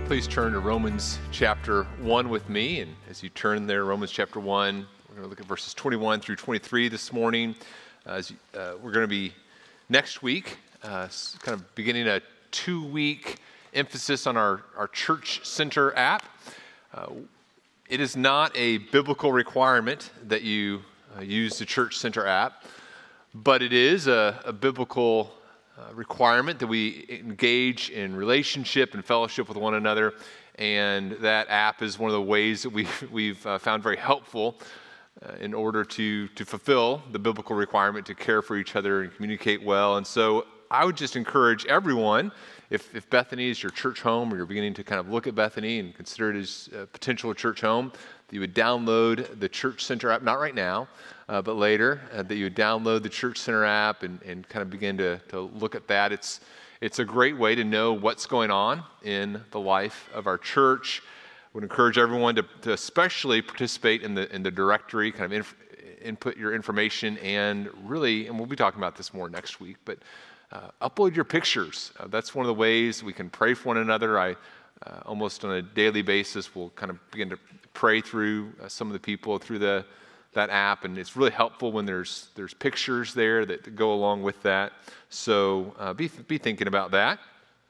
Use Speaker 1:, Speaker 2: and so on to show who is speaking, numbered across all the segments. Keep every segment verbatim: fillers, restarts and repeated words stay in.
Speaker 1: Please turn to Romans chapter one with me. And as you turn there, Romans chapter one, we're going to look at verses twenty-one through twenty-three this morning. Uh, as you, uh, we're going to be next week, uh, kind of beginning a two-week emphasis on our, our Church Center app. Uh, it is not a biblical requirement that you uh, use the Church Center app, but it is a, a biblical Uh, requirement that we engage in relationship and fellowship with one another, and that app is one of the ways that we, we've uh, found very helpful uh, in order to, to fulfill the biblical requirement to care for each other and communicate well. And so I would just encourage everyone, if, if Bethany is your church home, or you're beginning to kind of look at Bethany and consider it as a potential church home, that you would download the Church Center app, not right now, uh, but later, uh, that you would download the Church Center app and, and kind of begin to, to look at that. It's, it's a great way to know what's going on in the life of our church. I would encourage everyone to, to especially participate in the, in the directory, kind of inf- input your information, and really, and we'll be talking about this more next week, but uh, upload your pictures. Uh, that's one of the ways we can pray for one another. I uh, almost on a daily basis will kind of begin to pray through uh, some of the people through the that app, and it's really helpful when there's there's pictures there that, that go along with that. So uh, be be thinking about that.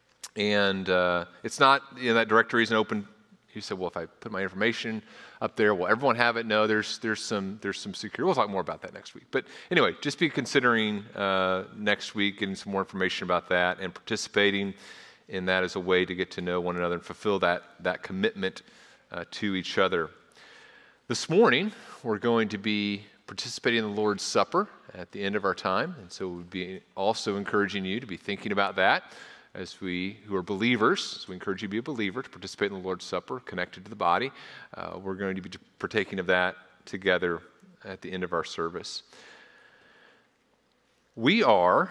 Speaker 1: And uh, it's not, you know, that directory isn't open. You said, well, if I put my information up there, will everyone have it? No, there's there's some there's some security. We'll talk more about that next week. But anyway, just be considering uh, next week, getting some more information about that and participating in that as a way to get to know one another and fulfill that that commitment uh, to each other. This morning, we're going to be participating in the Lord's Supper at the end of our time, and so we'll be also encouraging you to be thinking about that as we who are believers. So we encourage you to be a believer, to participate in the Lord's Supper, connected to the body. Uh, we're going to be partaking of that together at the end of our service. We are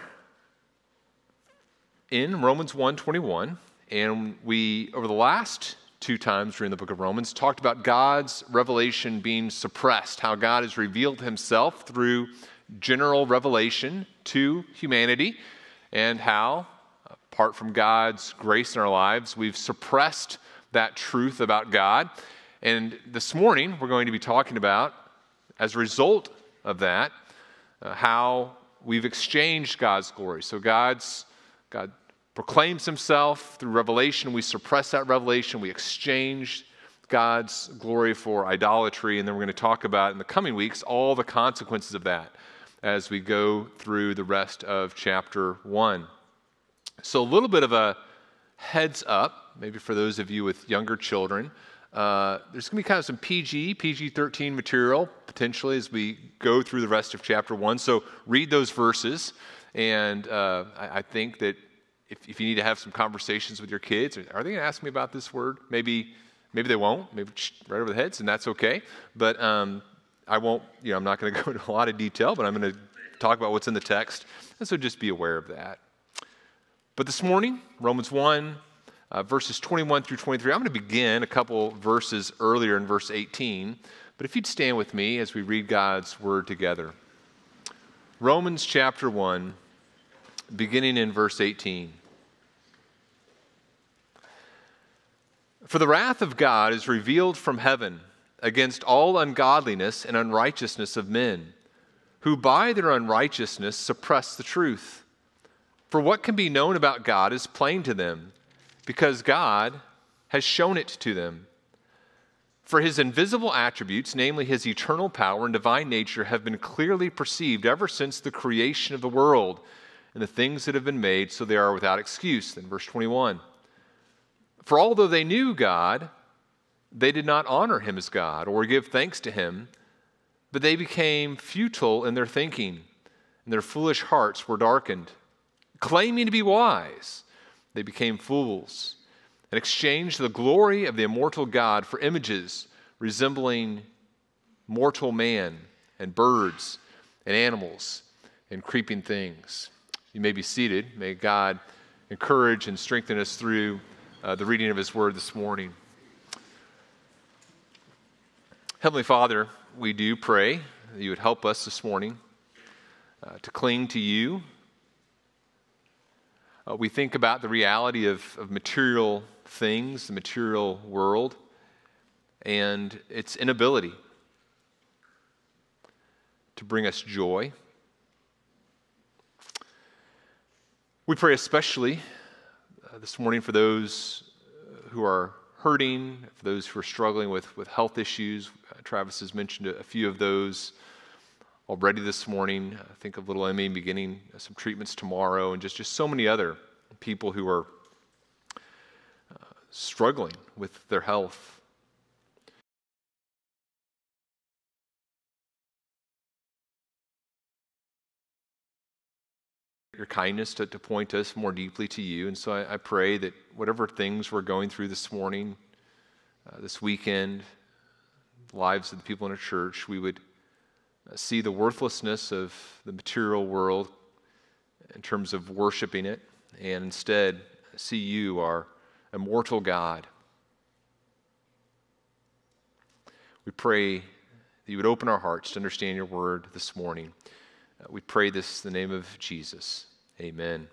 Speaker 1: in Romans one twenty-one, and we, over the last two times during the book of Romans, talked about God's revelation being suppressed, how God has revealed himself through general revelation to humanity, and how, apart from God's grace in our lives, we've suppressed that truth about God. And this morning, we're going to be talking about, as a result of that, uh, how we've exchanged God's glory. So God's God proclaims himself through revelation. We suppress that revelation. We exchange God's glory for idolatry. And then we're going to talk about in the coming weeks all the consequences of that as we go through the rest of chapter one. So a little bit of a heads up, maybe for those of you with younger children. Uh, there's going to be kind of some P G, P G thirteen material potentially as we go through the rest of chapter one. So read those verses. And uh, I, I think that If, if you need to have some conversations with your kids, are they going to ask me about this word? Maybe maybe they won't, maybe right over the heads, and that's okay. But um, I won't, you know, I'm not going to go into a lot of detail, but I'm going to talk about what's in the text, and so just be aware of that. But this morning, Romans one, uh, verses twenty-one through twenty-three, I'm going to begin a couple verses earlier in verse eighteen, but if you'd stand with me as we read God's word together. Romans chapter one, beginning in verse eighteen. For the wrath of God is revealed from heaven against all ungodliness and unrighteousness of men, who by their unrighteousness suppress the truth. For what can be known about God is plain to them, because God has shown it to them. For his invisible attributes, namely his eternal power and divine nature, have been clearly perceived ever since the creation of the world, and the things that have been made, so they are without excuse. Then verse twenty-one. For although they knew God, they did not honor him as God or give thanks to him, but they became futile in their thinking, and their foolish hearts were darkened. Claiming to be wise, they became fools, and exchanged the glory of the immortal God for images resembling mortal man and birds and animals and creeping things. You may be seated. May God encourage and strengthen us through uh, the reading of his word this morning. Heavenly Father, we do pray that you would help us this morning uh, to cling to you, uh, we think about the reality of, of material things, the material world, and its inability to bring us joy. We pray especially uh, this morning for those who are hurting, for those who are struggling with, with health issues. Uh, Travis has mentioned a, a few of those already this morning. I think of little Emmy beginning some treatments tomorrow, and just, just so many other people who are uh, struggling with their health. Your kindness to, to point us more deeply to you. And so I, I pray that whatever things we're going through this morning, uh, this weekend, the lives of the people in our church, we would uh, see the worthlessness of the material world in terms of worshiping it, and instead see you, our immortal God. We pray that you would open our hearts to understand your word this morning. Uh, we pray this in the name of Jesus. Amen.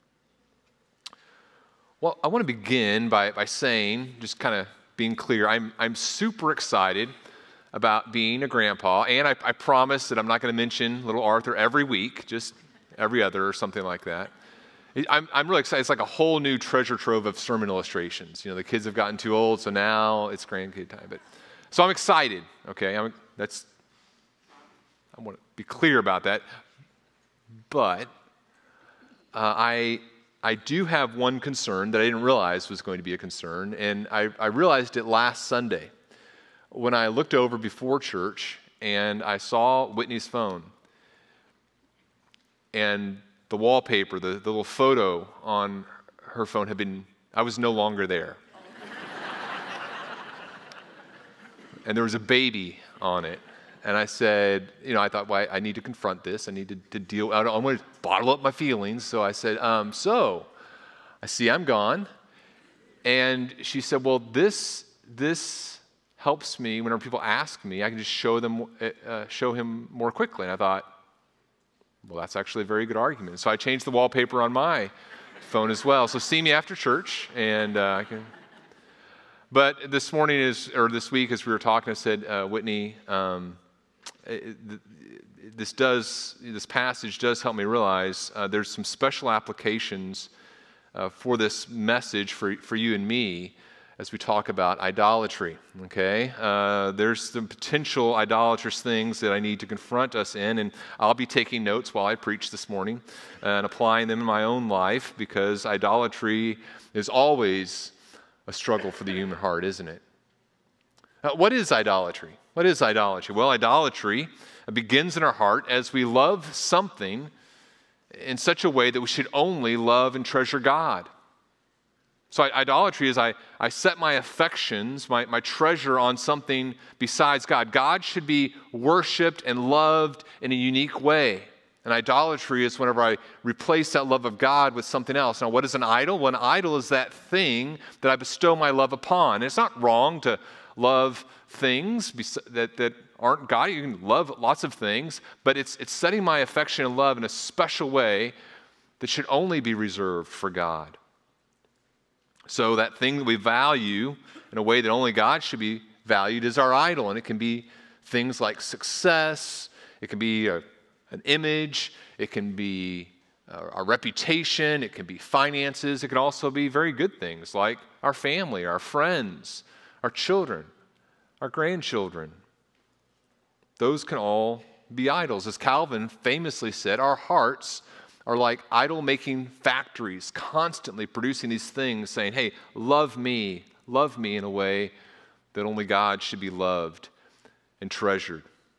Speaker 1: Well, I want to begin by, by saying, just kind of being clear, I'm, I'm super excited about being a grandpa, and I, I promise that I'm not going to mention little Arthur every week, just every other or something like that. I'm, I'm really excited. It's like a whole new treasure trove of sermon illustrations. You know, the kids have gotten too old, so now it's grandkid time. But so I'm excited, okay? I'm, that's I want to be clear about that. But uh, I I do have one concern that I didn't realize was going to be a concern, and I, I realized it last Sunday when I looked over before church and I saw Whitney's phone. And the wallpaper, the, the little photo on her phone had been, I was no longer there. And there was a baby on it. And I said, you know, I thought, well, I need to confront this. I need to, to deal, I don't want to bottle up my feelings. So I said, um, so, I see I'm gone. And she said, well, this this helps me whenever people ask me, I can just show them, uh, show him more quickly. And I thought, well, that's actually a very good argument. So I changed the wallpaper on my phone as well. So see me after church, and uh, I can. But this morning is, or this week, as we were talking, I said, uh, Whitney, um, it, this does, this passage does help me realize uh, there's some special applications uh, for this message for for you and me as we talk about idolatry. Okay, uh, there's some potential idolatrous things that I need to confront us in, and I'll be taking notes while I preach this morning and applying them in my own life, because idolatry is always a struggle for the human heart, isn't it? Uh, what is idolatry? What is idolatry? Well, idolatry begins in our heart as we love something in such a way that we should only love and treasure God. So idolatry is I, I set my affections, my, my treasure on something besides God. God should be worshiped and loved in a unique way. And idolatry is whenever I replace that love of God with something else. Now, what is an idol? Well, an idol is that thing that I bestow my love upon. And it's not wrong to love things that, that aren't God. You can love lots of things, but it's, it's setting my affection and love in a special way that should only be reserved for God. So that thing that we value in a way that only God should be valued is our idol. And it can be things like success. It can be a, an image. It can be uh, our reputation. It can be finances. It can also be very good things like our family, our friends, our children, our grandchildren. Those can all be idols. As Calvin famously said, our hearts are like idol-making factories, constantly producing these things, saying, hey, love me, love me in a way that only God should be loved and treasured.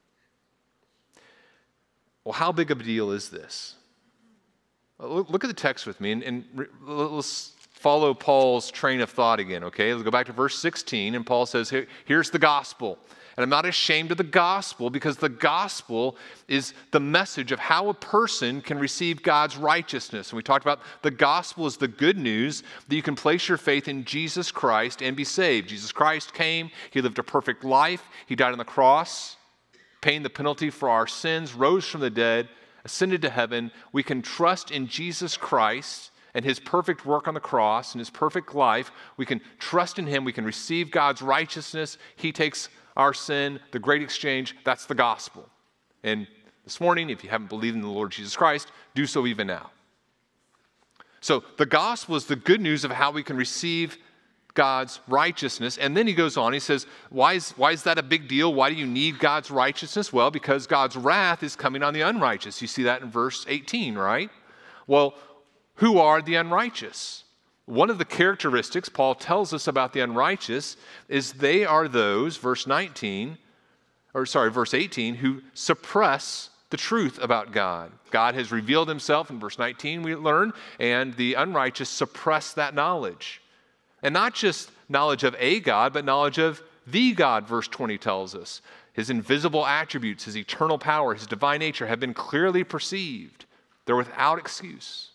Speaker 1: Well, how big of a deal is this? Look, look at the text with me, and, and re, let's follow Paul's train of thought again, okay? Let's go back to verse sixteen, and Paul says, Here, here's the gospel. And I'm not ashamed of the gospel, because the gospel is the message of how a person can receive God's righteousness. And we talked about the gospel is the good news that you can place your faith in Jesus Christ and be saved. Jesus Christ came, he lived a perfect life, he died on the cross, paying the penalty for our sins, rose from the dead, ascended to heaven. We can trust in Jesus Christ and his perfect work on the cross and his perfect life. We can trust in him. We can receive God's righteousness. He takes our sin, the great exchange. That's the gospel. And this morning, if you haven't believed in the Lord Jesus Christ, do so even now. So the gospel is the good news of how we can receive God's righteousness. And then he goes on, he says, why is, why is that a big deal? Why do you need God's righteousness? Well, because God's wrath is coming on the unrighteous. You see that in verse eighteen, right? Well, who are the unrighteous? One of the characteristics Paul tells us about the unrighteous is they are those, verse nineteen, or sorry, verse eighteen, who suppress the truth about God. God has revealed himself in verse nineteen, we learn, and the unrighteous suppress that knowledge. And not just knowledge of a God, but knowledge of the God, verse twenty tells us. His invisible attributes, his eternal power, his divine nature have been clearly perceived. They're without excuse.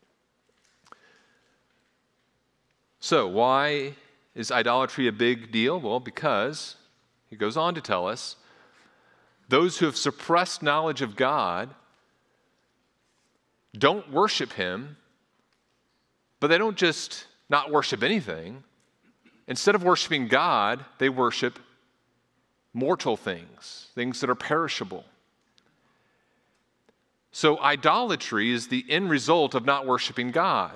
Speaker 1: So why is idolatry a big deal? Well, because, he goes on to tell us, those who have suppressed knowledge of God don't worship him, but they don't just not worship anything. Instead of worshiping God, they worship mortal things, things that are perishable. So idolatry is the end result of not worshiping God.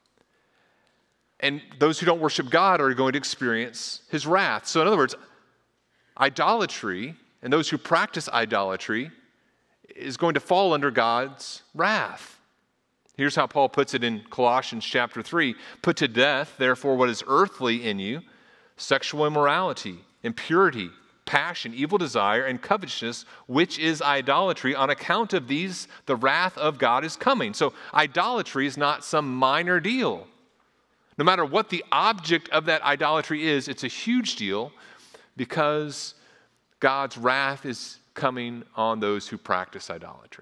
Speaker 1: And those who don't worship God are going to experience his wrath. So in other words, idolatry and those who practice idolatry is going to fall under God's wrath. Here's how Paul puts it in Colossians chapter three. Put to death, therefore, what is earthly in you, sexual immorality, impurity, passion, evil desire, and covetousness, which is idolatry. On account of these, the wrath of God is coming. So idolatry is not some minor deal. No matter what the object of that idolatry is, it's a huge deal because God's wrath is coming on those who practice idolatry.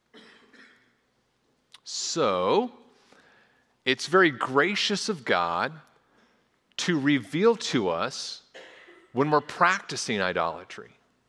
Speaker 1: So, it's very gracious of God to reveal to us when we're practicing idolatry.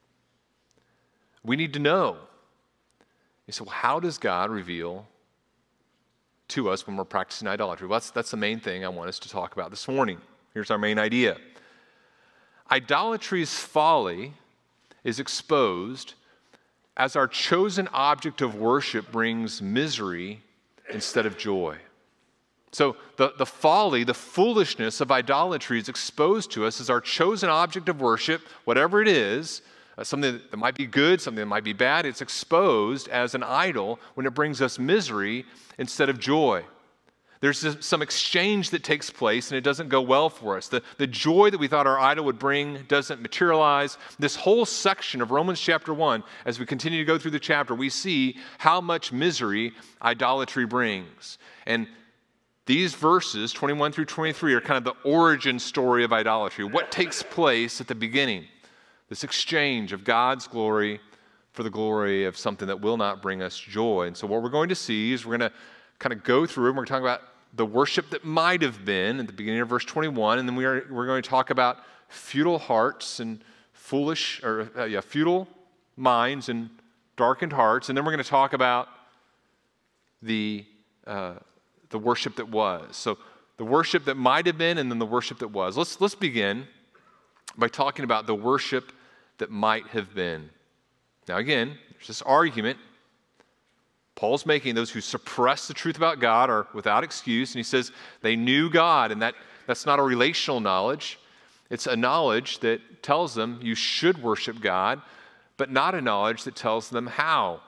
Speaker 1: We need to know. You say, well, how does God reveal to us when we're practicing idolatry? Well, that's, that's the main thing I want us to talk about this morning. Here's our main idea. Idolatry's folly is exposed as our chosen object of worship brings misery instead of joy. So the, the folly, the foolishness of idolatry is exposed to us as our chosen object of worship, whatever it is, uh, something that might be good, something that might be bad. It's exposed as an idol when it brings us misery instead of joy. There's some exchange that takes place and it doesn't go well for us. The, the joy that we thought our idol would bring doesn't materialize. This whole section of Romans chapter one, as we continue to go through the chapter, we see how much misery idolatry brings. And these verses, twenty-one through twenty-three, are kind of the origin story of idolatry. What takes place at the beginning? This exchange of God's glory for the glory of something that will not bring us joy. And so what we're going to see is we're going to kind of go through and we're talking about the worship that might have been at the beginning of verse twenty-one, and then we are we're going to talk about futile hearts and foolish or uh, yeah futile minds and darkened hearts, and then we're going to talk about the uh, the worship that was. So the worship that might have been, and then the worship that was. Let's let's begin by talking about the worship that might have been. Now again, there's this argument Paul's making. Those who suppress the truth about God are without excuse, and he says they knew God, and that, that's not a relational knowledge. It's a knowledge that tells them you should worship God, but not a knowledge that tells them how.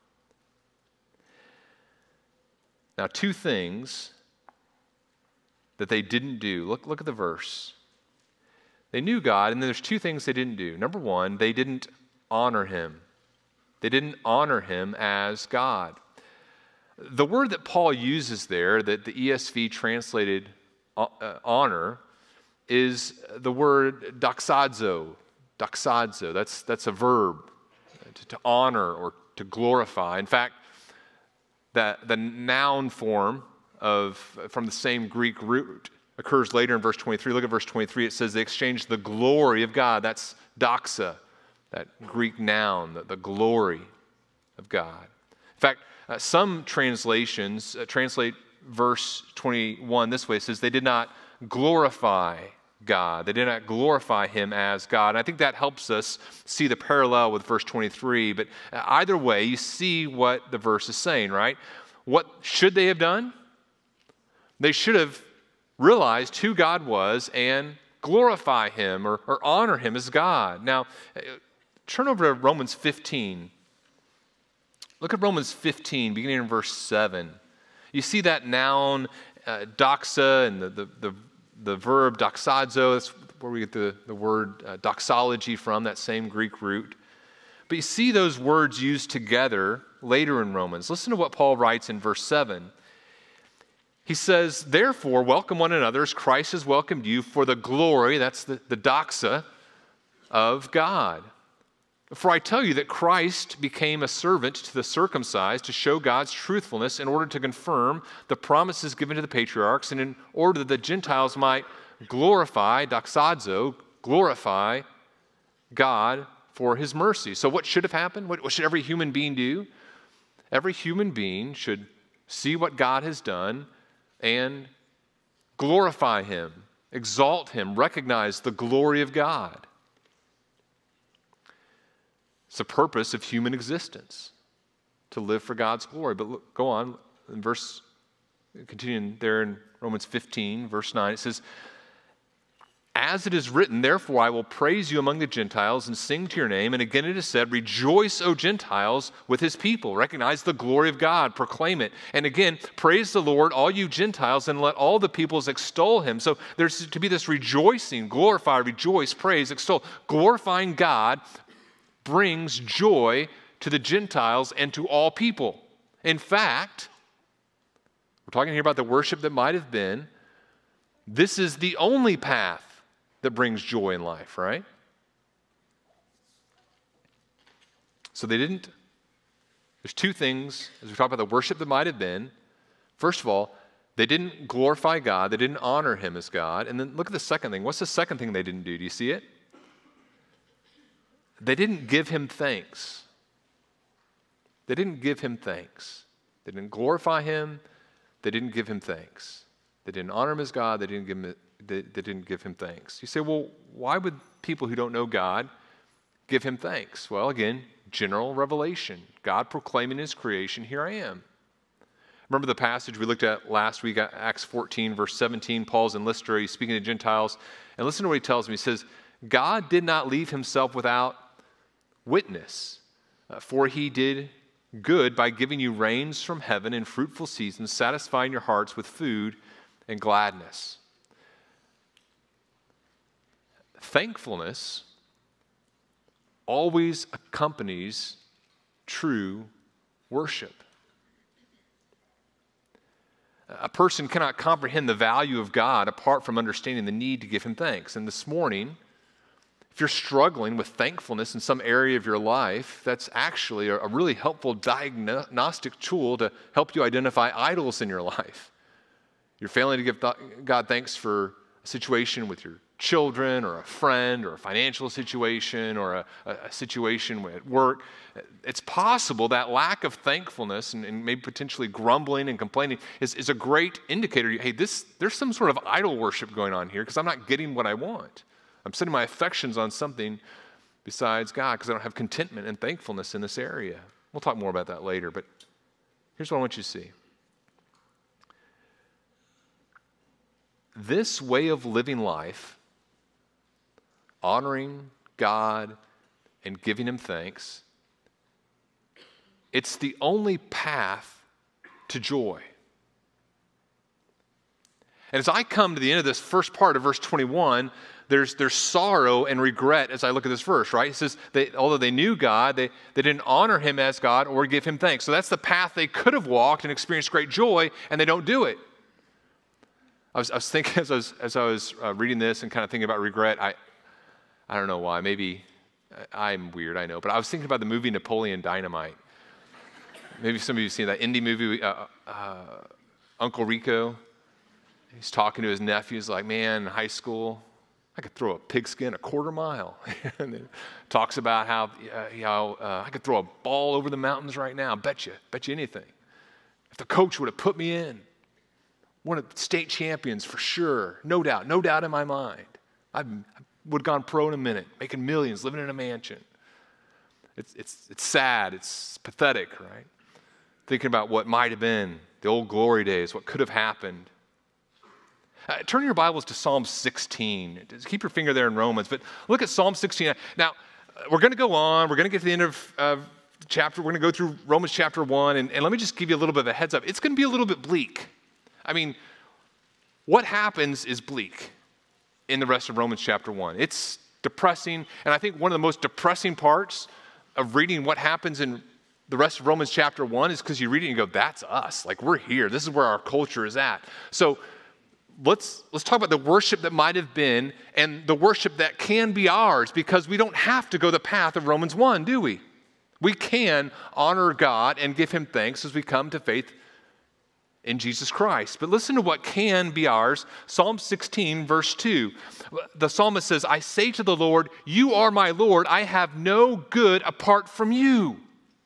Speaker 1: Now, two things that they didn't do. Look, look at the verse. They knew God, and then there's two things they didn't do. Number one, they didn't honor him. They didn't honor him as God. The word that Paul uses there, that the E S V translated uh, honor, is the word doxazo. Doxazo, that's, that's a verb, to, to honor or to glorify. In fact, that the noun form of from the same Greek root occurs later in verse twenty-three. Look at verse twenty-three. It says they exchanged the glory of God. That's doxa, that Greek noun, the, the glory of God. In fact, uh, some translations uh, translate verse twenty-one this way. It says, they did not glorify God. They did not glorify him as God. And I think that helps us see the parallel with verse twenty-three. But either way, you see what the verse is saying, right? What should they have done? They should have realized who God was and glorify him or, or honor him as God. Now, turn over to Romans fifteen. Look at Romans fifteen, beginning in verse seven. You see that noun, uh, doxa, and the, the, the, the verb doxazo. That's where we get the, the word uh, doxology from, that same Greek root. But you see those words used together later in Romans. Listen to what Paul writes in verse seven. He says, therefore, welcome one another as Christ has welcomed you for the glory, that's the, the doxa, of God. For I tell you that Christ became a servant to the circumcised to show God's truthfulness in order to confirm the promises given to the patriarchs and in order that the Gentiles might glorify, doxazo, glorify God for his mercy. So what should have happened? What, what should every human being do? Every human being should see what God has done and glorify him, exalt him, recognize the glory of God. It's the purpose of human existence, to live for God's glory. But look, go on, in verse, continuing there in Romans fifteen, verse nine, it says, as it is written, therefore I will praise you among the Gentiles and sing to your name. And again it is said, rejoice, O Gentiles, with his people. Recognize the glory of God, proclaim it. And again, praise the Lord, all you Gentiles, and let all the peoples extol him. So there's to be this rejoicing, glorify, rejoice, praise, extol. Glorifying God brings joy to the Gentiles and to all people. In fact, we're talking here about the worship that might have been. This is the only path that brings joy in life, right? So they didn't, there's two things as we talk about the worship that might have been. First of all, they didn't glorify God, they didn't honor him as God. And then look at the second thing. What's the second thing they didn't do? Do you see it? They didn't give him thanks. They didn't give him thanks. They didn't glorify him, they didn't give him thanks. They didn't honor him as God, they didn't give him They, they didn't give him thanks. You say, well, why would people who don't know God give him thanks? Well, again, general revelation. God proclaiming his creation, here I am. Remember the passage we looked at last week, Acts fourteen, verse seventeen, Paul's in Lystra, he's speaking to Gentiles. And listen to what he tells me. He says, God did not leave himself without witness, uh, for he did good by giving you rains from heaven in fruitful seasons, satisfying your hearts with food and gladness. Thankfulness always accompanies true worship. A person cannot comprehend the value of God apart from understanding the need to give him thanks. And this morning, if you're struggling with thankfulness in some area of your life, that's actually a really helpful diagnostic tool to help you identify idols in your life. You're failing to give God thanks for a situation with your children or a friend or a financial situation or a, a situation at work. It's possible that lack of thankfulness and, and maybe potentially grumbling and complaining is, is a great indicator. Hey, this there's some sort of idol worship going on here because I'm not getting what I want. I'm setting my affections on something besides God because I don't have contentment and thankfulness in this area. We'll talk more about that later, but here's what I want you to see. This way of living life, honoring God and giving him thanks, it's the only path to joy. And as I come to the end of this first part of verse twenty-one, there's, there's sorrow and regret as I look at this verse, right? It says, they, although they knew God, they, they didn't honor him as God or give him thanks. So that's the path they could have walked and experienced great joy, and they don't do it. I was, I was thinking as I was, as I was uh, reading this and kind of thinking about regret, I, I don't know why, maybe I'm weird, I know, but I was thinking about the movie Napoleon Dynamite. Maybe some of you have seen that indie movie, uh, uh, Uncle Rico. He's talking to his nephew. He's like, man, in high school, I could throw a pigskin a quarter mile. And then talks about how, uh, how uh, I could throw a ball over the mountains right now. Bet you, bet you anything. If the coach would have put me in. one of the state champions for sure. No doubt, no doubt in my mind. I would have gone pro in a minute, making millions, living in a mansion. It's, it's, it's sad, it's pathetic, right? Thinking about what might have been, the old glory days, what could have happened. Uh, turn your Bibles to Psalm sixteen. Just keep your finger there in Romans, but look at Psalm sixteen. Now, we're going to go on. We're going to get to the end of uh, chapter. We're going to go through Romans chapter one, and, and let me just give you a little bit of a heads up. It's going to be a little bit bleak. I mean, what happens is bleak in the rest of Romans chapter one. It's depressing, and I think one of the most depressing parts of reading what happens in the rest of Romans chapter one is because you read it and you go, that's us. Like, we're here. This is where our culture is at. So let's let's talk about the worship that might have been and the worship that can be ours, because we don't have to go the path of Romans one, do we? We can honor God and give him thanks as we come to faith in Jesus Christ. But listen to what can be ours. Psalm sixteen, verse two. The psalmist says, I say to the Lord, you are my Lord. I have no good apart from you.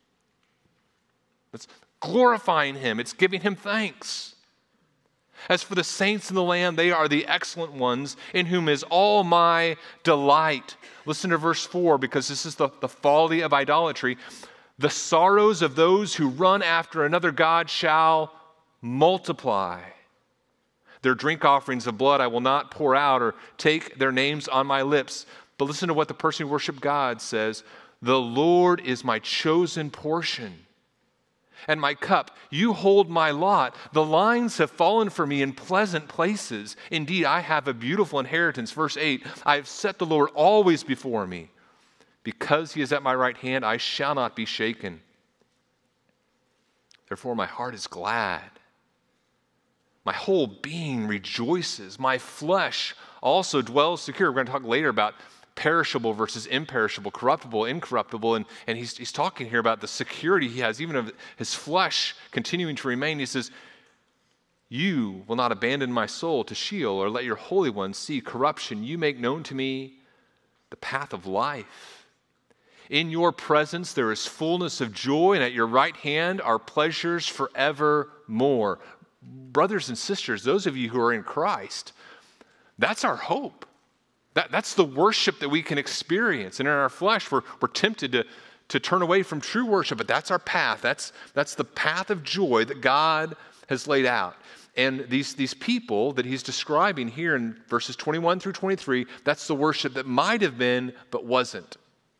Speaker 1: It's glorifying him. It's giving him thanks. As for the saints in the land, they are the excellent ones in whom is all my delight. Listen to verse four, because this is the, the folly of idolatry. The sorrows of those who run after another god shall multiply. Their drink offerings of blood I will not pour out or take their names on my lips. But listen to what the person who worshiped God says. The Lord is my chosen portion and my cup. You hold my lot. The lines have fallen for me in pleasant places. Indeed, I have a beautiful inheritance. Verse eight, I have set the Lord always before me. Because he is at my right hand, I shall not be shaken. Therefore, my heart is glad. My whole being rejoices. My flesh also dwells secure. We're going to talk later about perishable versus imperishable, corruptible, incorruptible. And, and he's, he's talking here about the security he has, even of his flesh continuing to remain. He says, you will not abandon my soul to Sheol or let your Holy One see corruption. You make known to me the path of life. In your presence there is fullness of joy, and at your right hand are pleasures forevermore. Brothers and sisters, those of you who are in Christ, that's our hope. That, that's the worship that we can experience. And in our flesh, we're, we're tempted to, to turn away from true worship, but that's our path. That's, that's the path of joy that God has laid out. And these, these people that he's describing here in verses twenty-one through twenty-three, that's the worship that might have been, but wasn't.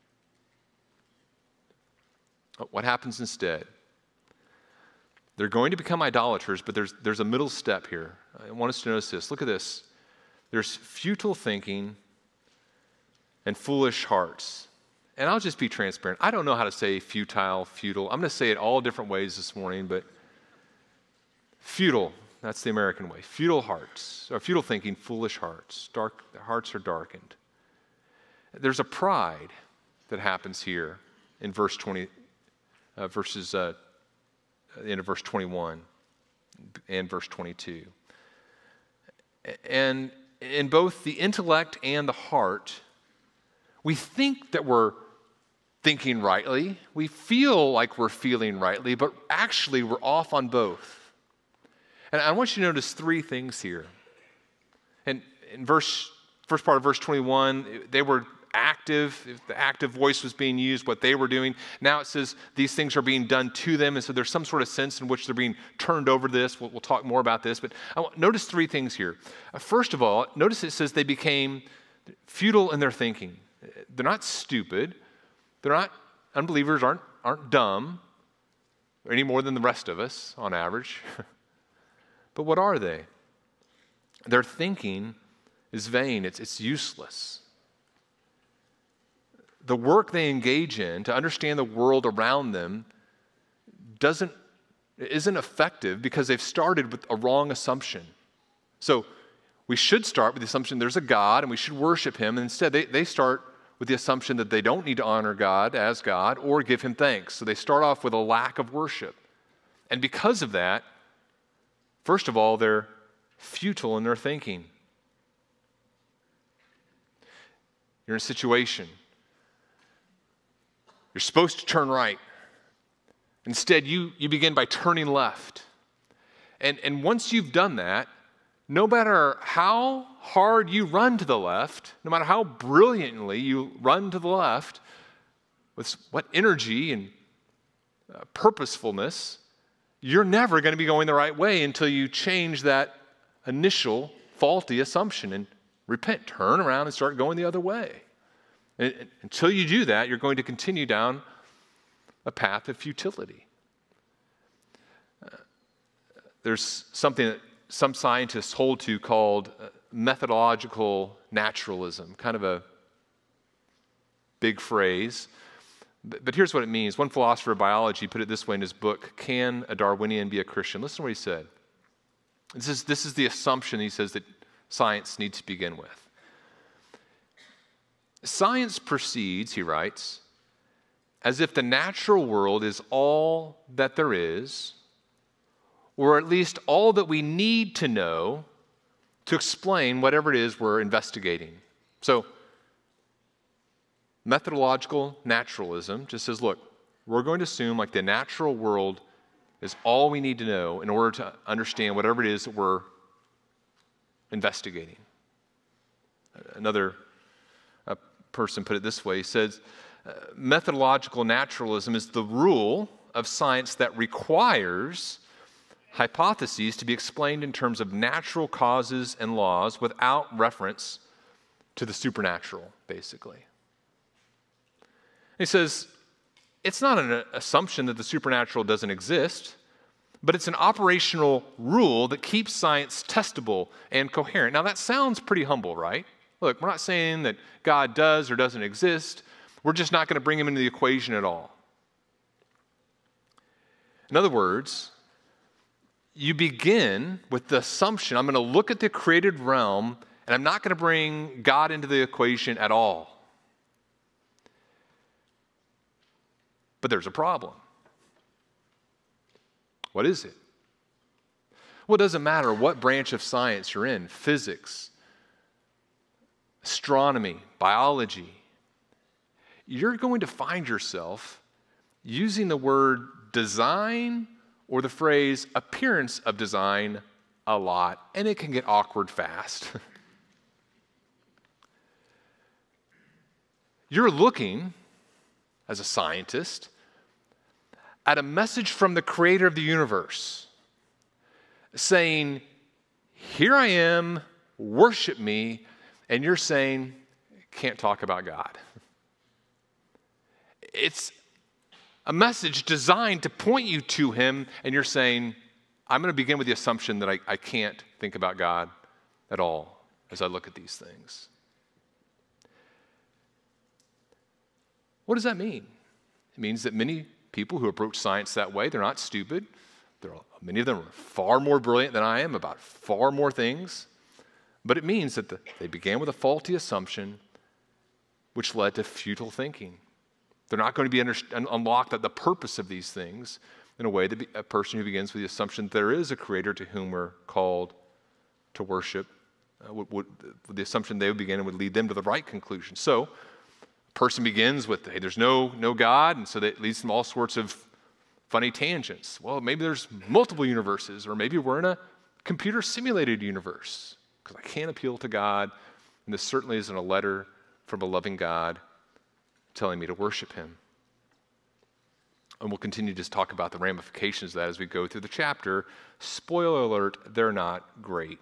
Speaker 1: What happens instead? They're going to become idolaters, but there's, there's a middle step here. I want us to notice this. Look at this. There's futile thinking and foolish hearts. And I'll just be transparent. I don't know how to say futile, futile. I'm going to say it all different ways this morning, but futile, that's the American way. Futile hearts, or futile thinking, foolish hearts. Dark, their hearts are darkened. There's a pride that happens here in verse twenty, uh, verses, uh, the end of verse twenty-one and verse twenty-two. And in both the intellect and the heart, we think that we're thinking rightly. We feel like we're feeling rightly, but actually we're off on both. And I want you to notice three things here. And in verse, first part of verse twenty-one, they were active. If the active voice was being used, what they were doing. Now it says these things are being done to them, and so there's some sort of sense in which they're being turned over to this. We'll, we'll talk more about this, but I want, notice three things here. Uh, first of all, notice it says they became futile in their thinking. They're not stupid. They're not, unbelievers aren't, aren't dumb any more than the rest of us on average. But what are they? Their thinking is vain. It's, it's useless. The work they engage in to understand the world around them doesn't, isn't effective because they've started with a wrong assumption. So we should start with the assumption there's a God and we should worship him. And instead they, they start with the assumption that they don't need to honor God as God or give him thanks. So they start off with a lack of worship. And because of that, first of all, they're futile in their thinking. You're in a situation. You're supposed to turn right. Instead, you, you begin by turning left. And, and once you've done that, no matter how hard you run to the left, no matter how brilliantly you run to the left, with what energy and uh, purposefulness, you're never going to be going the right way until you change that initial faulty assumption and repent, turn around and start going the other way. And, and until you do that, you're going to continue down a path of futility. Uh, there's something that some scientists hold to called uh, methodological naturalism, kind of a big phrase. But, but here's what it means. One philosopher of biology put it this way in his book, Can a Darwinian Be a Christian? Listen to what he said. This is, this is the assumption, he says, that science needs to begin with. Science proceeds, he writes, as if the natural world is all that there is, or at least all that we need to know to explain whatever it is we're investigating. So, methodological naturalism just says, look, we're going to assume like the natural world is all we need to know in order to understand whatever it is that we're investigating. Another uh, person put it this way. He says, uh, methodological naturalism is the rule of science that requires hypotheses to be explained in terms of natural causes and laws without reference to the supernatural, basically. He says, it's not an assumption that the supernatural doesn't exist, but it's an operational rule that keeps science testable and coherent. Now, that sounds pretty humble, right? Look, we're not saying that God does or doesn't exist. We're just not going to bring him into the equation at all. In other words, you begin with the assumption, I'm going to look at the created realm, and I'm not going to bring God into the equation at all. But there's a problem. What is it? Well, it doesn't matter what branch of science you're in, physics, astronomy, biology, you're going to find yourself using the word design or the phrase appearance of design a lot, and it can get awkward fast. You're looking, as a scientist, at a message from the creator of the universe saying, here I am, worship me, and you're saying, can't talk about God. It's a message designed to point you to him, and you're saying, I'm going to begin with the assumption that I, I can't think about God at all as I look at these things. What does that mean? It means that many people who approach science that way, they're not stupid. There are, many of them are far more brilliant than I am about far more things. But it means that the, they began with a faulty assumption which led to futile thinking. They're not going to be under, unlocked at the purpose of these things in a way that a person who begins with the assumption that there is a creator to whom we're called to worship, uh, would, would, the assumption they would begin would lead them to the right conclusion. So, a person begins with, hey, there's no, no God, and so that leads them all sorts of funny tangents. Well, maybe there's multiple universes, or maybe we're in a computer simulated universe, because I can't appeal to God, and this certainly isn't a letter from a loving God telling me to worship him. And we'll continue to talk about the ramifications of that as we go through the chapter. Spoiler alert, they're not great.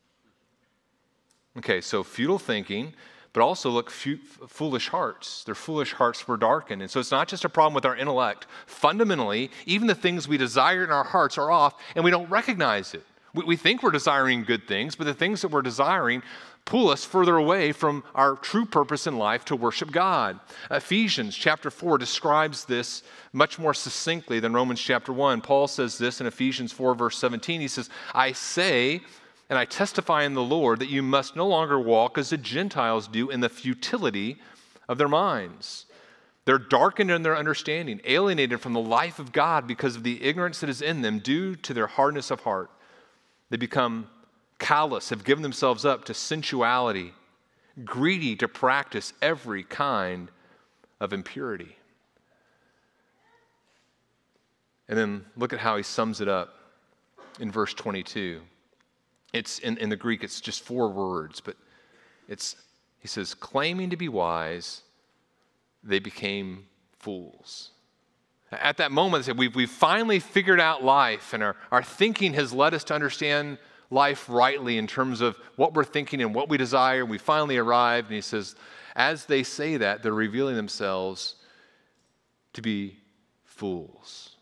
Speaker 1: Okay, so futile thinking, but also look, fu- foolish hearts. Their foolish hearts were darkened. And so it's not just a problem with our intellect. Fundamentally, even the things we desire in our hearts are off, and we don't recognize it. We, we think we're desiring good things, but the things that we're desiring pull us further away from our true purpose in life to worship God. Ephesians chapter four describes this much more succinctly than Romans chapter one. Paul says this in Ephesians four, verse seventeen. He says, I say, and I testify in the Lord, that you must no longer walk as the Gentiles do in the futility of their minds. They're darkened in their understanding, alienated from the life of God because of the ignorance that is in them due to their hardness of heart. They become callous, have given themselves up to sensuality, greedy to practice every kind of impurity. And then look at how he sums it up in verse twenty-two. It's in, in the Greek, it's just four words, but it's, he says, claiming to be wise, they became fools. At that moment, they said, we've, we've finally figured out life, and our, our thinking has led us to understand life rightly in terms of what we're thinking and what we desire. We finally arrived, and he says, as they say that, they're revealing themselves to be fools.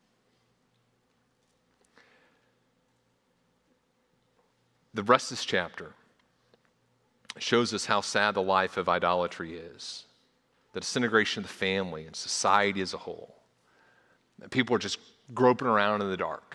Speaker 1: The rest of this chapter shows us how sad the life of idolatry is, the disintegration of the family and society as a whole. People are just groping around in the dark.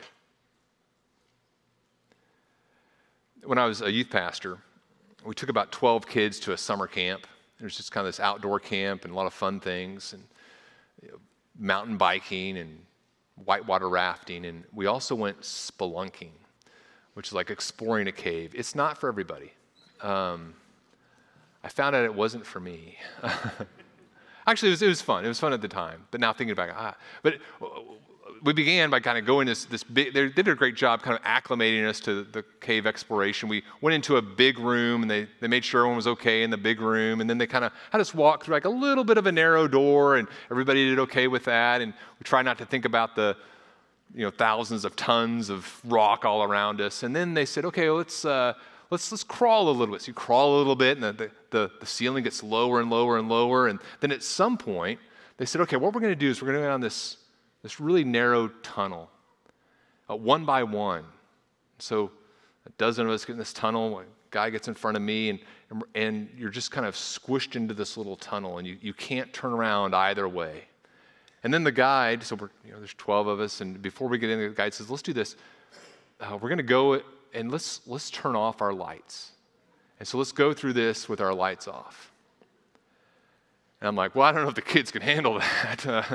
Speaker 1: When I was a youth pastor, we took about twelve kids to a summer camp. It was just kind of this outdoor camp and a lot of fun things, and you know, mountain biking and whitewater rafting. And we also went spelunking, which is like exploring a cave. It's not for everybody. Um, I found out it wasn't for me. Actually, it was, it was fun. It was fun at the time. But now thinking back, ah. But we began by kind of going this, this big, they did a great job kind of acclimating us to the cave exploration. We went into a big room, and they, they made sure everyone was okay in the big room. And then they kind of had us walk through like a little bit of a narrow door, and everybody did okay with that. And we tried not to think about the, you know, thousands of tons of rock all around us. And then they said, okay, let's, uh, let's, let's crawl a little bit. So you crawl a little bit, and the, the, the ceiling gets lower and lower and lower. And then at some point, they said, okay, what we're going to do is we're going to go down this, this really narrow tunnel, uh, one by one. So a dozen of us get in this tunnel. A guy gets in front of me, and, and, and you're just kind of squished into this little tunnel, and you, you can't turn around either way. And then the guide, so we're, you know, there's twelve of us, and before we get in, the guide says, let's do this. Uh, we're going to go and let's let's turn off our lights. And so let's go through this with our lights off. And I'm like, well, I don't know if the kids can handle that. Uh,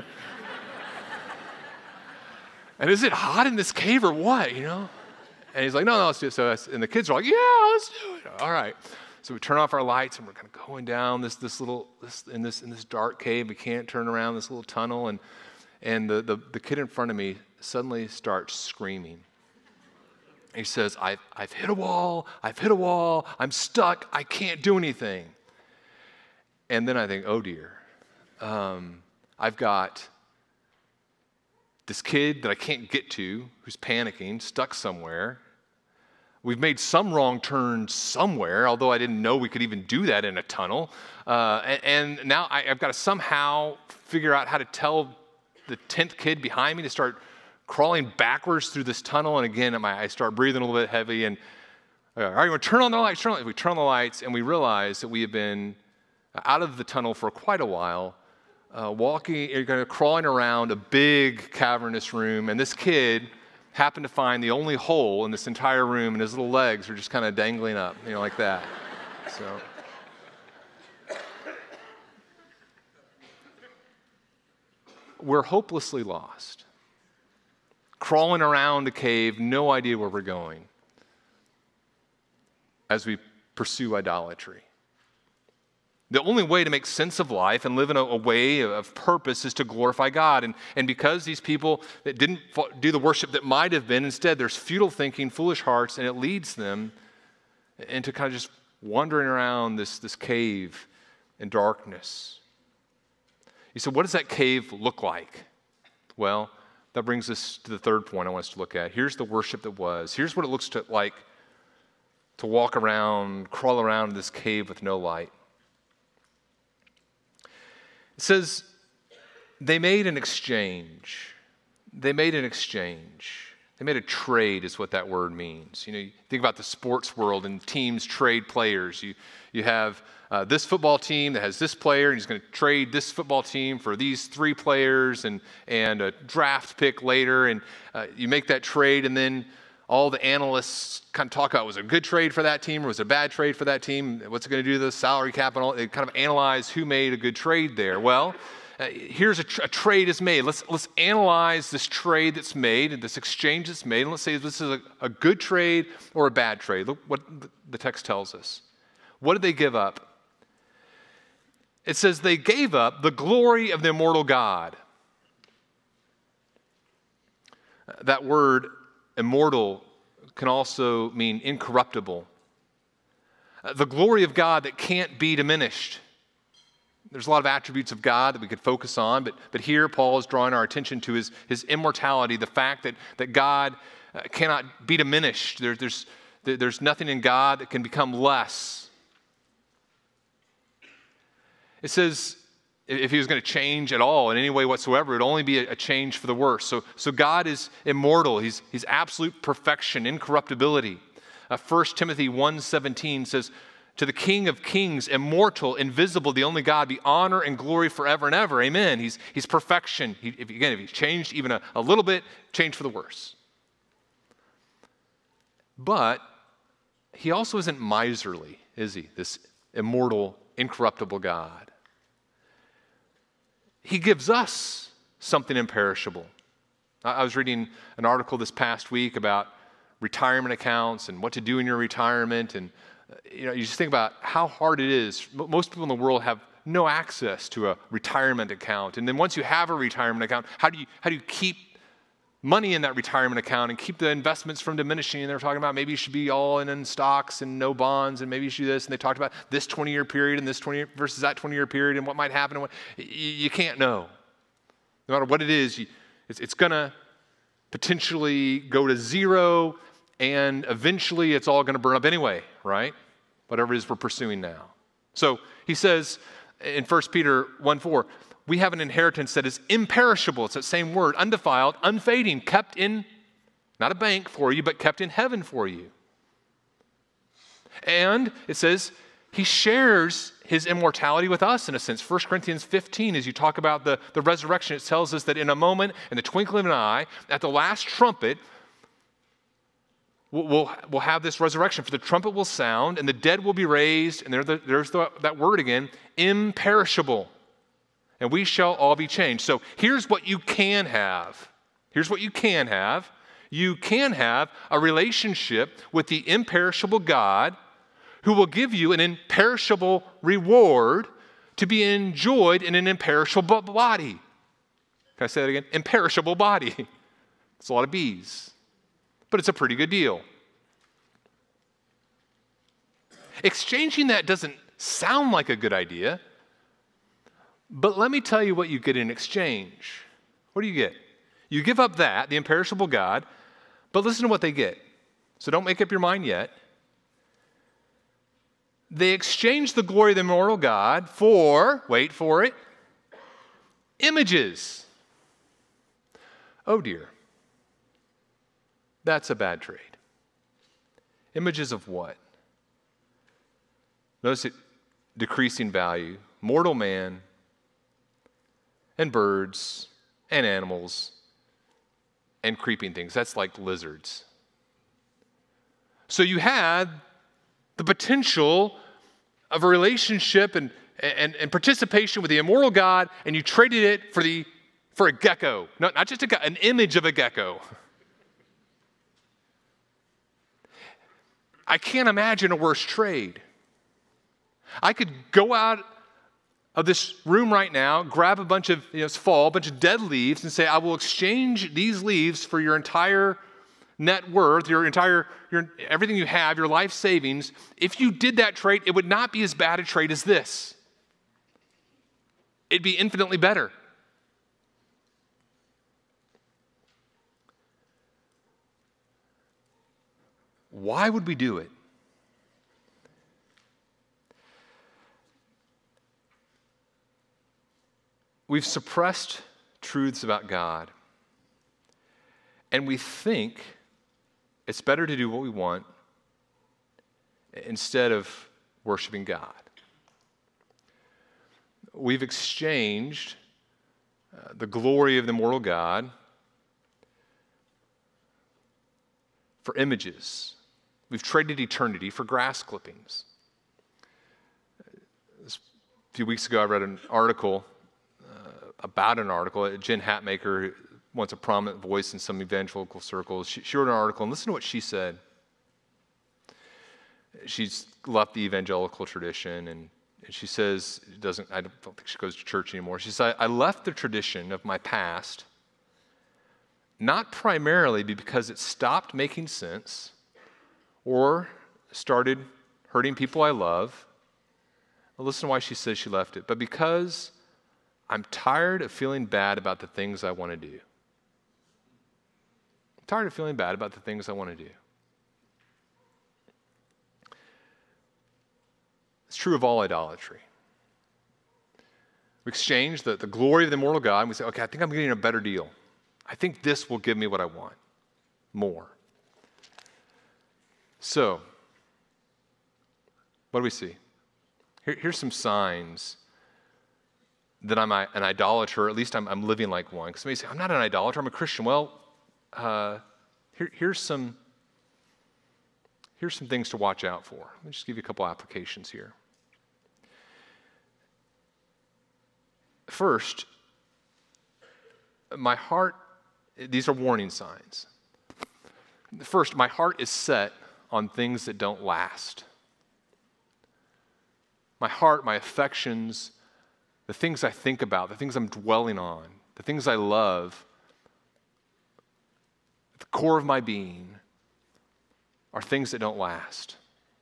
Speaker 1: and is it hot in this cave or what, you know? And he's like, no, no, let's do it. So that's, and the kids are like, yeah, let's do it. All right. So we turn off our lights, and we're kind of going down this this little this in this in this dark cave. We can't turn around this little tunnel, and and the the, the kid in front of me suddenly starts screaming. He says, I've I've hit a wall. I've hit a wall. I'm stuck. I can't do anything. And then I think, oh dear, um, I've got this kid that I can't get to who's panicking, stuck somewhere. We've made some wrong turns somewhere, although I didn't know we could even do that in a tunnel. Uh, and, and now I, I've got to somehow figure out how to tell the tenth kid behind me to start crawling backwards through this tunnel. And again, I start breathing a little bit heavy. And uh, all right, we're turn on the lights. Turn on, we turn on the lights, and we realize that we have been out of the tunnel for quite a while, uh, walking, kind of crawling around a big cavernous room. And this kid happened to find the only hole in this entire room, and his little legs are just kind of dangling up, you know, like that. So, we're hopelessly lost, crawling around a cave, no idea where we're going, as we pursue idolatry. The only way to make sense of life and live in a, a way of purpose is to glorify God. And, and because these people that didn't do the worship that might have been, instead there's futile thinking, foolish hearts, and it leads them into kind of just wandering around this, this cave in darkness. You said, what does that cave look like? Well, that brings us to the third point I want us to look at. Here's the worship that was. Here's what it looks to, like to walk around, crawl around this cave with no light. It says they made an exchange. They made an exchange. They made a trade is what that word means. You know, you think about the sports world, and teams trade players. You you have uh, this football team that has this player, and he's going to trade this football team for these three players and, and a draft pick later. And uh, you make that trade, and then all the analysts kind of talk about, was it a good trade for that team or was it a bad trade for that team? What's it going to do to the salary cap? And all, they kind of analyze who made a good trade there. Well, uh, here's a, tr- a trade is made. Let's let's analyze this trade that's made and this exchange that's made. And let's say this is a, a good trade or a bad trade. Look what the text tells us. What did they give up? It says they gave up the glory of the immortal God. That word immortal can also mean incorruptible. Uh, the glory of God that can't be diminished. There's a lot of attributes of God that we could focus on, but, but here Paul is drawing our attention to his, his immortality, the fact that, that God uh, cannot be diminished. There, there's, there, there's nothing in God that can become less. It says if he was going to change at all in any way whatsoever, it would only be a, a change for the worse. So, so God is immortal. He's, he's absolute perfection, incorruptibility. Uh, First Timothy one seventeen says, to the King of kings, immortal, invisible, the only God, be honor and glory forever and ever. Amen. He's, he's perfection. He, if, again, if he's changed even a, a little bit, change for the worse. But he also isn't miserly, is he? This immortal, incorruptible God. He gives us something imperishable. I, I was reading an article this past week about retirement accounts and what to do in your retirement, and you know, you just think about how hard it is. Most people in the world have no access to a retirement account. And then once you have a retirement account, how do you how do you keep money in that retirement account and keep the investments from diminishing? And they're talking about maybe you should be all in, in stocks and no bonds, and maybe you should do this. And they talked about this twenty-year period and this twenty versus that twenty-year period and what might happen. And what, you, you can't know. No matter what it is, you, it's, it's going to potentially go to zero, and eventually it's all going to burn up anyway, right? Whatever it is we're pursuing now. So he says in First Peter one four, we have an inheritance that is imperishable. It's that same word, undefiled, unfading, kept in, not a bank for you, but kept in heaven for you. And it says he shares his immortality with us in a sense. First Corinthians fifteen, as you talk about the, the resurrection, it tells us that in a moment, in the twinkling of an eye, at the last trumpet, We'll, we'll, we'll have this resurrection, for the trumpet will sound and the dead will be raised, and there, the, there's the, that word again, imperishable, and we shall all be changed. So here's what you can have. Here's what you can have. You can have a relationship with the imperishable God who will give you an imperishable reward to be enjoyed in an imperishable body. Can I say that again? Imperishable body. It's a lot of B's. But it's a pretty good deal. Exchanging that doesn't sound like a good idea, but let me tell you what you get in exchange. What do you get? You give up that, the imperishable God, but listen to what they get. So don't make up your mind yet. They exchange the glory of the immortal God for, wait for it, images. Oh dear. That's a bad trade. Images of what? Notice it, decreasing value. Mortal man and birds and animals and creeping things. That's like lizards. So you had the potential of a relationship and, and, and participation with the immortal God, and you traded it for the for a gecko. Not, not just a, an image of a gecko. I can't imagine a worse trade. I could go out of this room right now, grab a bunch of, you know, it's fall, a bunch of dead leaves, and say, I will exchange these leaves for your entire net worth, your entire, your everything you have, your life savings. If you did that trade, it would not be as bad a trade as this. It'd be infinitely better. Why would we do it? We've suppressed truths about God, and we think it's better to do what we want instead of worshiping God. We've exchanged uh, the glory of the immortal God for images. We've traded eternity for grass clippings. A few weeks ago, I read an article uh, about an article. Jen Hatmaker, once a prominent voice in some evangelical circles, she, she wrote an article, and listen to what she said. She's left the evangelical tradition, and, and she says, doesn't, I don't think she goes to church anymore. She said, I left the tradition of my past not primarily because it stopped making sense or started hurting people I love. Well, listen to why she says she left it. But because I'm tired of feeling bad about the things I want to do. I'm tired of feeling bad about the things I want to do. It's true of all idolatry. We exchange the, the glory of the immortal God, and we say, okay, I think I'm getting a better deal. I think this will give me what I want, more. So, what do we see? Here, here's some signs that I'm a, an idolater, or at least I'm, I'm living like one. Because somebody say, I'm not an idolater, I'm a Christian. Well, uh, here, here's some here's some things to watch out for. Let me just give you a couple applications here. First, my heart, these are warning signs. First, my heart is set on things that don't last. My heart, my affections, the things I think about, the things I'm dwelling on, the things I love, at the core of my being, are things that don't last.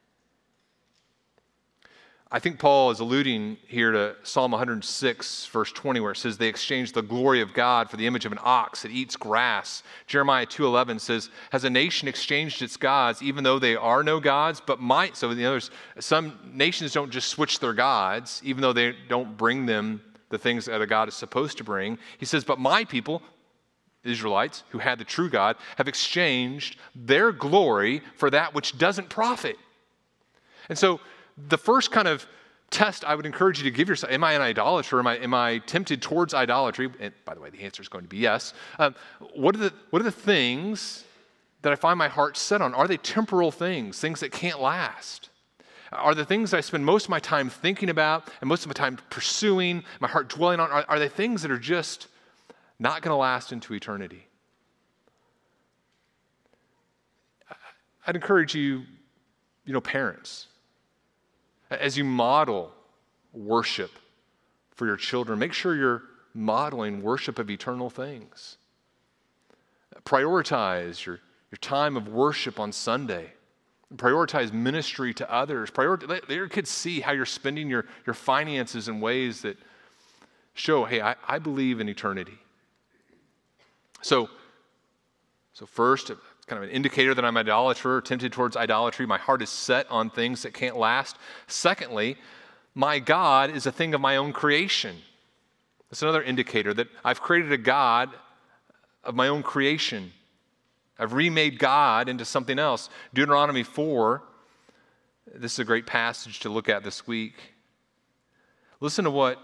Speaker 1: I think Paul is alluding here to Psalm one hundred six, verse twenty, where it says, they exchanged the glory of God for the image of an ox that eats grass. Jeremiah two eleven says, has a nation exchanged its gods, even though they are no gods, but might? So in others, some nations don't just switch their gods, even though they don't bring them the things that a God is supposed to bring. He says, but my people, Israelites, who had the true God, have exchanged their glory for that which doesn't profit. And so, the first kind of test I would encourage you to give yourself, am I an idolater? Am I, am I tempted towards idolatry? And by the way, the answer is going to be yes. Um, what are the, what are the things that I find my heart set on? Are they temporal things, things that can't last? Are the things that I spend most of my time thinking about and most of my time pursuing, my heart dwelling on, are, are they things that are just not going to last into eternity? I'd encourage you, you know, parents, as you model worship for your children, make sure you're modeling worship of eternal things. Prioritize your, your time of worship on Sunday. Prioritize ministry to others. Prioritize, let, let your kids see how you're spending your, your finances in ways that show, hey, I, I believe in eternity. So, so first, kind of an indicator that I'm an idolater, tempted towards idolatry. My heart is set on things that can't last. Secondly, my God is a thing of my own creation. That's another indicator that I've created a God of my own creation. I've remade God into something else. Deuteronomy four, this is a great passage to look at this week. Listen to what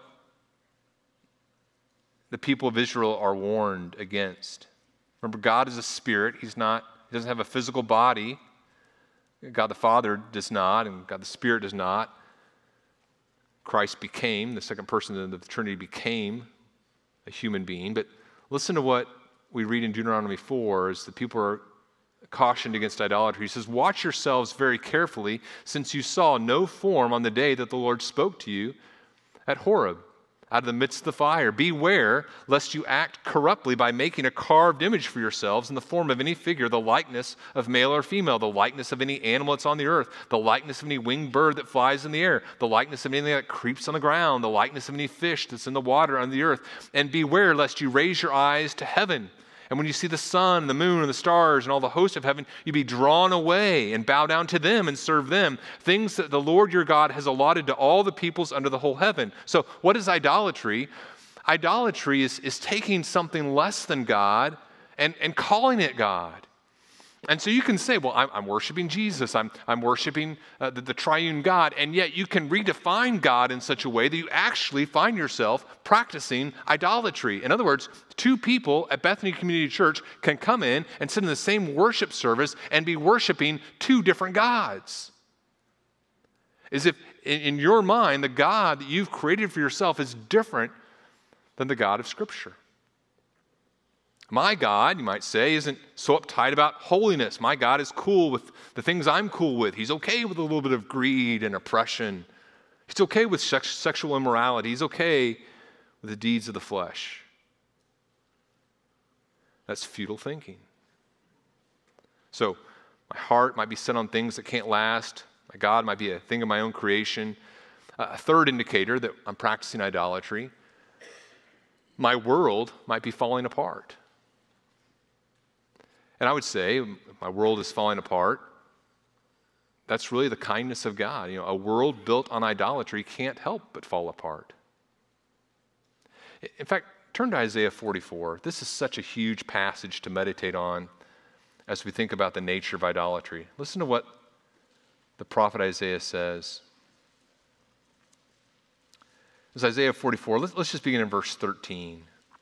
Speaker 1: the people of Israel are warned against. Remember, God is a spirit. He's not, he doesn't have a physical body. God the Father does not, and God the Spirit does not. Christ became, the second person of the Trinity became a human being. But listen to what we read in Deuteronomy four as the people are cautioned against idolatry. He says, watch yourselves very carefully, since you saw no form on the day that the Lord spoke to you at Horeb, out of the midst of the fire. Beware lest you act corruptly by making a carved image for yourselves in the form of any figure, the likeness of male or female, the likeness of any animal that's on the earth, the likeness of any winged bird that flies in the air, the likeness of anything that creeps on the ground, the likeness of any fish that's in the water on the earth. And beware lest you raise your eyes to heaven, and when you see the sun and the moon and the stars and all the host of heaven, you be drawn away and bow down to them and serve them, things that the Lord your God has allotted to all the peoples under the whole heaven. So what is idolatry? Idolatry is, is taking something less than God and, and calling it God. And so you can say, well, I'm, I'm worshiping Jesus, I'm, I'm worshiping uh, the, the triune God, and yet you can redefine God in such a way that you actually find yourself practicing idolatry. In other words, two people at Bethany Community Church can come in and sit in the same worship service and be worshiping two different gods. As if in, in your mind, the God that you've created for yourself is different than the God of Scripture. My God, you might say, isn't so uptight about holiness. My God is cool with the things I'm cool with. He's okay with a little bit of greed and oppression. He's okay with sex- sexual immorality. He's okay with the deeds of the flesh. That's futile thinking. So my heart might be set on things that can't last. My God might be a thing of my own creation. A third indicator that I'm practicing idolatry, my world might be falling apart. And I would say, if my world is falling apart, that's really the kindness of God. You know, a world built on idolatry can't help but fall apart. In fact, turn to Isaiah forty-four. This is such a huge passage to meditate on as we think about the nature of idolatry. Listen to what the prophet Isaiah says. It's Isaiah forty-four. Let's, let's just begin in verse thirteen.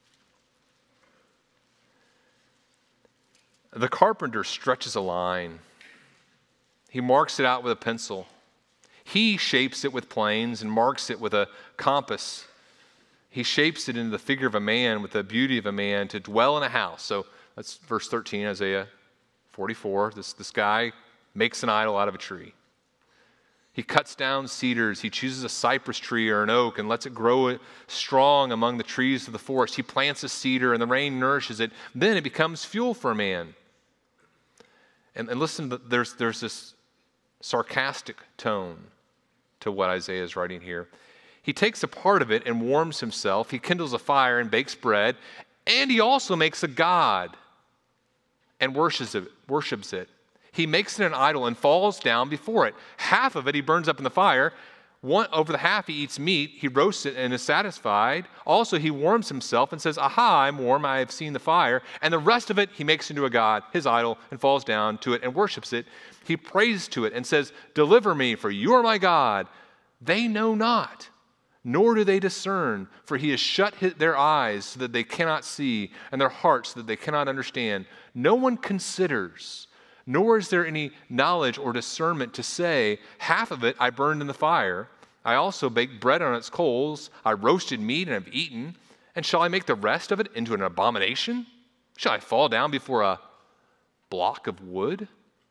Speaker 1: The carpenter stretches a line. He marks it out with a pencil. He shapes it with planes and marks it with a compass. He shapes it into the figure of a man with the beauty of a man to dwell in a house. So that's verse thirteen, Isaiah forty-four. This, this guy makes an idol out of a tree. He cuts down cedars. He chooses a cypress tree or an oak and lets it grow strong among the trees of the forest. He plants a cedar and the rain nourishes it. Then it becomes fuel for a man. And, and listen, there's, there's this sarcastic tone to what Isaiah is writing here. He takes a part of it and warms himself. He kindles a fire and bakes bread. And he also makes a god and worships it. Worships it. He makes it an idol and falls down before it. Half of it he burns up in the fire. One, over the half he eats meat. He roasts it and is satisfied. Also he warms himself and says, "Aha, I'm warm, I have seen the fire." And the rest of it he makes into a god, his idol, and falls down to it and worships it. He prays to it and says, "Deliver me, for you are my God." They know not, nor do they discern, for he has shut his, their eyes so that they cannot see, and their hearts so that they cannot understand. No one considers, nor is there any knowledge or discernment to say, "Half of it I burned in the fire. I also baked bread on its coals. I roasted meat and have eaten. And shall I make the rest of it into an abomination? Shall I fall down before a block of wood?"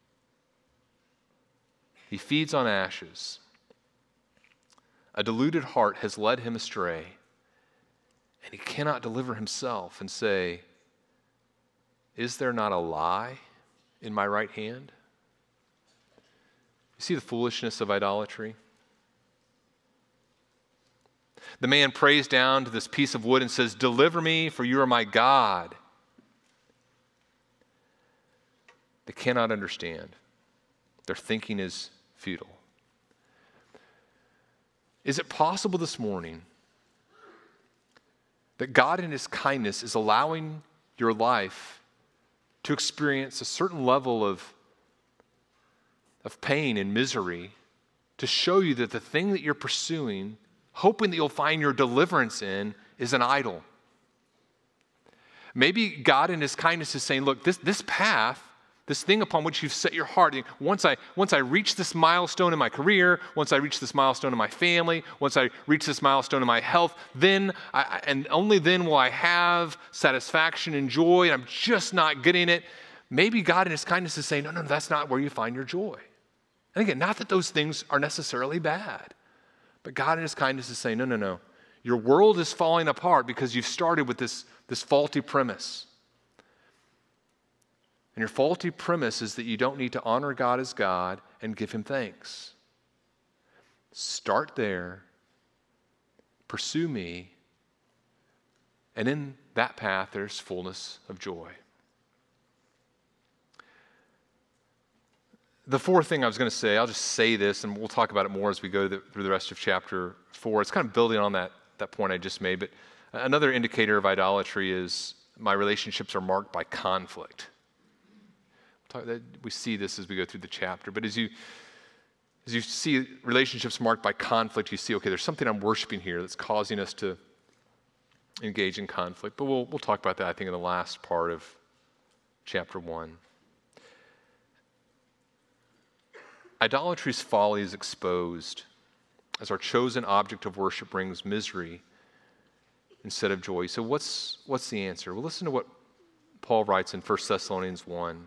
Speaker 1: He feeds on ashes. A deluded heart has led him astray, and he cannot deliver himself and say, "Is there not a lie in my right hand?" You see the foolishness of idolatry? The man prays down to this piece of wood and says, "Deliver me, for you are my God." They cannot understand. Their thinking is futile. Is it possible this morning that God in his kindness is allowing your life to experience a certain level of, of pain and misery to show you that the thing that you're pursuing, hoping that you'll find your deliverance in, is an idol? Maybe God in his kindness is saying, look, this, this path, this thing upon which you've set your heart, once I, once I reach this milestone in my career, once I reach this milestone in my family, once I reach this milestone in my health, then, I, and only then will I have satisfaction and joy, and I'm just not getting it. Maybe God in his kindness is saying, no, no, that's not where you find your joy. And again, not that those things are necessarily bad, but God in his kindness is saying, no, no, no. Your world is falling apart because you've started with this, this faulty premise. And your faulty premise is that you don't need to honor God as God and give him thanks. Start there. Pursue me. And in that path, there's fullness of joy. The fourth thing I was going to say, I'll just say this, and we'll talk about it more as we go through the rest of chapter four. It's kind of building on that, that point I just made. But another indicator of idolatry is my relationships are marked by conflict. We see this as we go through the chapter. But as you, as you see relationships marked by conflict, you see, okay, there's something I'm worshiping here that's causing us to engage in conflict. But we'll, we'll talk about that, I think, in the last part of chapter one. Idolatry's folly is exposed as our chosen object of worship brings misery instead of joy. So what's, what's the answer? Well, listen to what Paul writes in First Thessalonians one.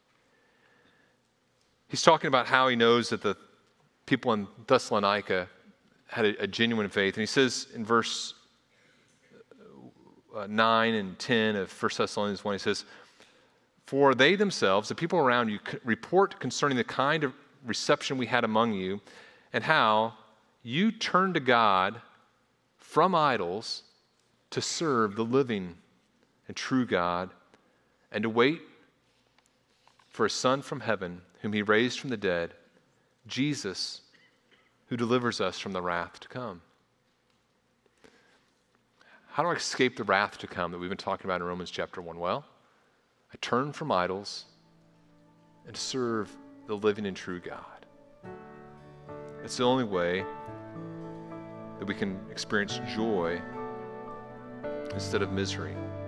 Speaker 1: He's talking about how he knows that the people in Thessalonica had a, a genuine faith. And he says in verse uh, nine and ten of First Thessalonians one, he says, "For they themselves, the people around you, report concerning the kind of reception we had among you, and how you turned to God from idols to serve the living and true God, and to wait for a Son from heaven, whom he raised from the dead, Jesus, who delivers us from the wrath to come." How do I escape the wrath to come that we've been talking about in Romans chapter one? Well, I turn from idols and serve the living and true God. It's the only way that we can experience joy instead of misery.